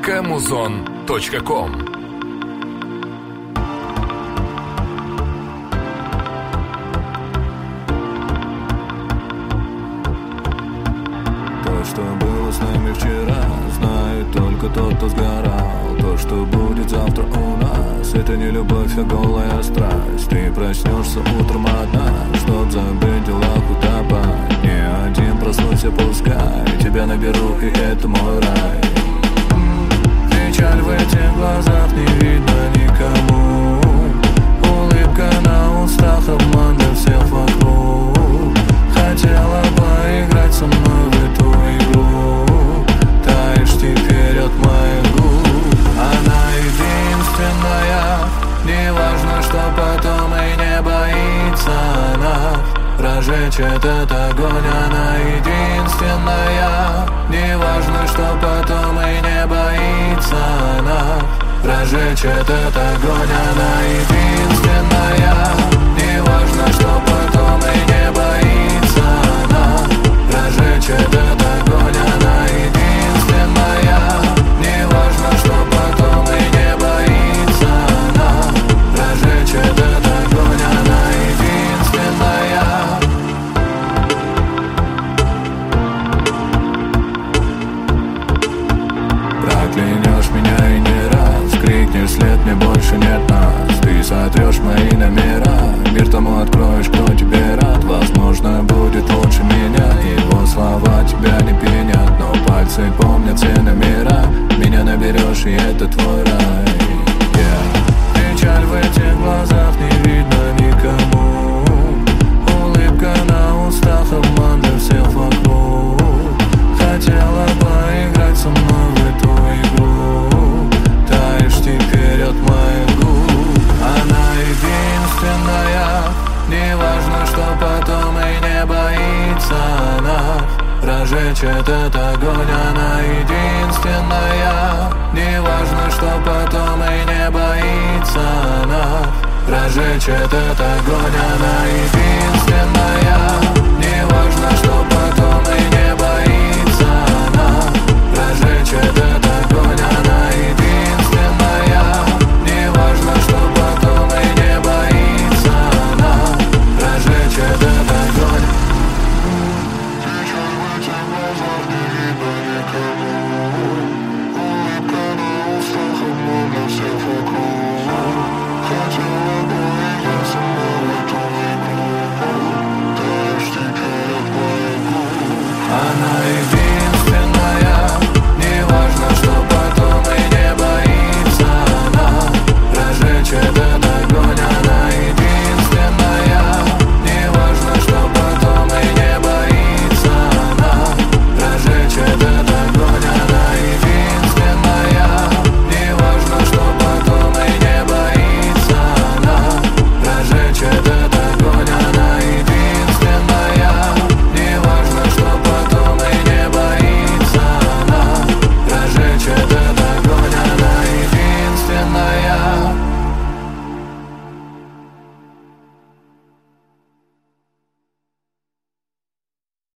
kmuzon.com. То, что было с нами вчера, знает только тот, кто сгорал. То, что будет завтра у нас, это не любовь, а голая страсть. Ты проснешься утром одна, чтоб забыть дела, утопать. Не один проснусь, пускай тебя наберу, и это мой рай. Печаль в этих глазах не видно никому. Улыбка на устах, обман для всех вокруг. Хотела поиграть со мной в эту игру. Таешь теперь от моих губ. Она единственная, не важно, что потом, и не боится она прожечь этот огонь. Она единственная, не важно, что потом, и не боится она прожечь этот огонь. Она единственная, не важно, что потом, и не боится она прожечь этот огонь. Она единственная, не важно, что потом, и не боится она прожечь этот огонь. Она единственная. Проклянешь меня и не раз, крикнешь вслед, мне больше нет нас. Ты сотрешь мои номера, мир тому откроешь, кто тебе рад. Возможно, будет лучше меня, его слова тебя не пенят, но пальцы помнят все номера. Меня наберешь, и это твой рай. Печаль в этих глазах не видно никому. Улыбка на устах, обман для всех вокруг. Хотела поиграть со мной в эту игру. Таешь теперь от моих губ. Она единственная, не важно, что потом, и не боится она прожечь этот огонь. Она единственная, не важно, что потом, и не боится она прожечь этот огонь. Она единственная.